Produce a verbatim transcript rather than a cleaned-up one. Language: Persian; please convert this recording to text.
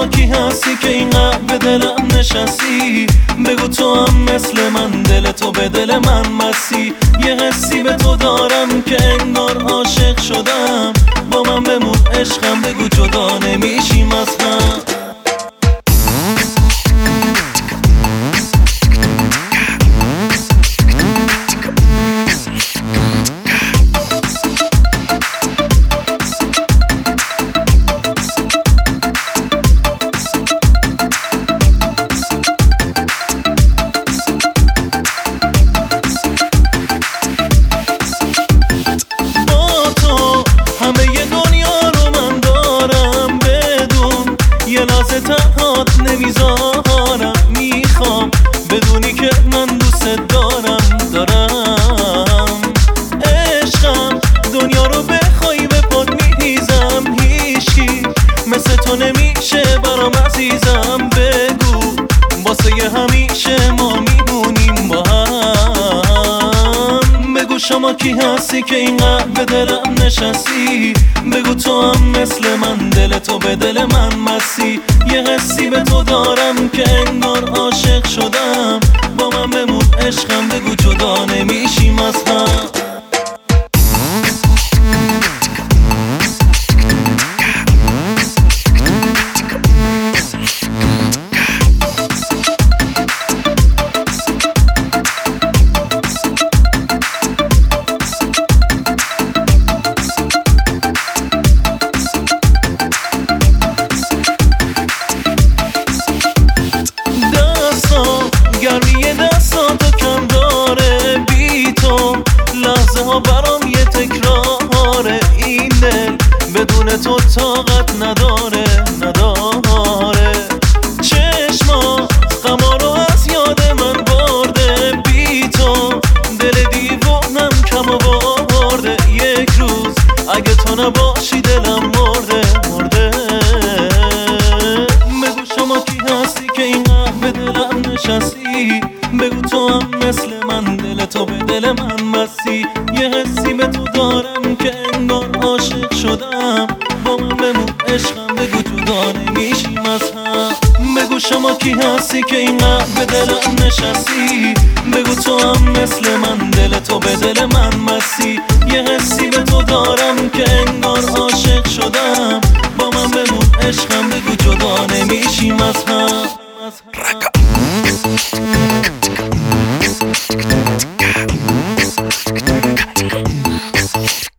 شما کی هستی که اینقدر به دلم نشستی؟ بگو تو هم مثل من، دل تو به دل من مسی. یه حسی به تو دارم که انگار عاشق شدم. با من بمون عشقم، بگو جدا نمیشیم از هم. تنهات نمیذارم، میخوام بدونی که من دوست دارم دارم عشقم. دنیا رو بخوای به پات میریزم، هیچکی مثل تو نمیشه برام عزیزم. بگو واسه ی همیشه ما میمونیم با هم. بگو شما کی هستی که اینقدر به دلم نشستی؟ بگو تو هم مثل من، دل تو به دل من مسی. یه حسی به تو دارم که انگار عاشق شدم. با من بمون عشقم، بگو جدا نمیشیم از هم. گرمی دستاتو کم داره بی تو، لحظه ها برام یه تکراره. این دل بدون تو طاقت نداره نداره. چشمات غما رو از یاد من برده، بی تو دل دیوونم کم آورده. یک روز اگه تو نباشی دلم مرده مرده. بگو شما کی هستی که اینقدر به دلم نشستی؟ بگو تو هم مثل من، دل تو به دل من مسی. یه حسی به تو دارم که انگار عاشق شدم. با من بمون عشقم، بگو جدا نمیشیم از هم. بگو شما کی هستی که اینقدر به دلم نشستی؟ بگو تو هم مثل من، دل تو به دل من مسی. یه حسی به تو دارم که انگار عاشق شدم. با من بمون عشقم، بگو جدا نمیشیم از هم. Raka.